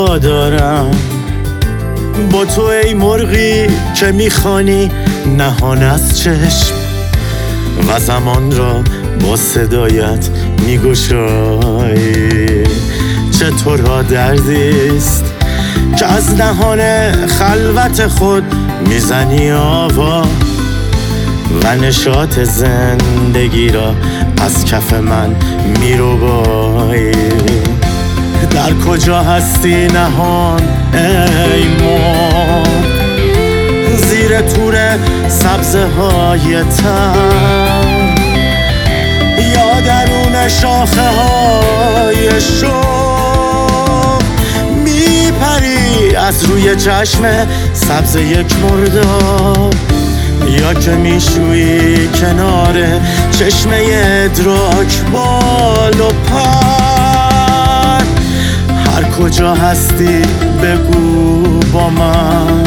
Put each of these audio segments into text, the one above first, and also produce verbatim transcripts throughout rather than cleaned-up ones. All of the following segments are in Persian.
وفادارم با تو ای مرغی که میخوانی نهان از چشم و زمان را با صدایت میگشایی. چه تو را دردیست که از نهان خلوت خود میزنی آوا و نشاط زندگی را از کف من میروبایی. در کجا هستی نهان ای مرغ زیر تور سبزه های تر یا درون شاخه های شوق میپری از روی چشم سبز یک مرداب یا که میشویی کنار چشمه ادراک بال و پر. هر کجا هستی بگو با من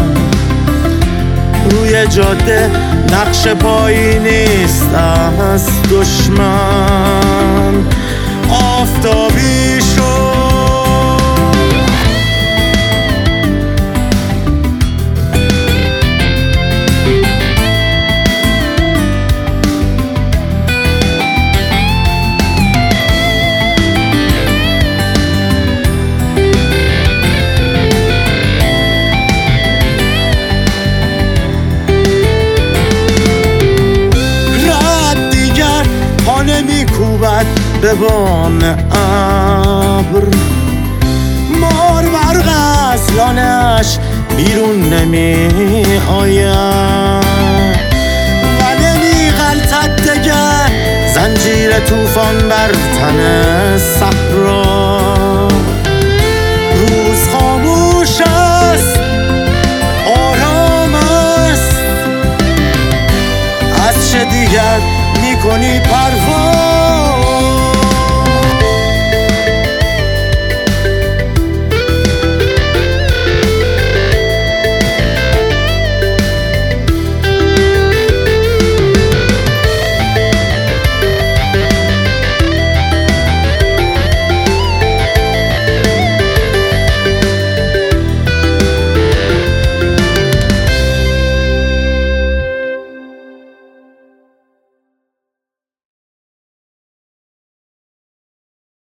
روی جاده نقش پایی نیست از دشمن آفتابی شد. میکوبد به بام ابر مار برق از لانش بیرون نمی آید و نمی غلطد دگر زنجیر طوفان بر تن صحرا.